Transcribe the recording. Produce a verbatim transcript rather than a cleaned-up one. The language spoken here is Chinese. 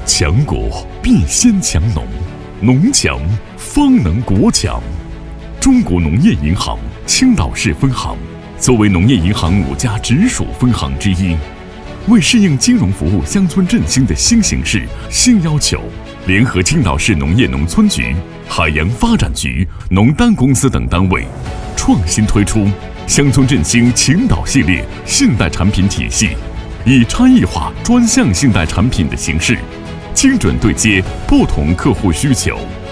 强国必先强农，农强方能国强。中国农业银行青岛市分行作为农业银行五家直属分行之一，为适应金融服务乡村振兴的新形势、新要求，联合青岛市农业农村局、海洋发展局、农丹公司等单位，创新推出乡村振兴青岛系列信贷产品体系，以差异化专项信贷产品的形式，精准对接不同客户需求，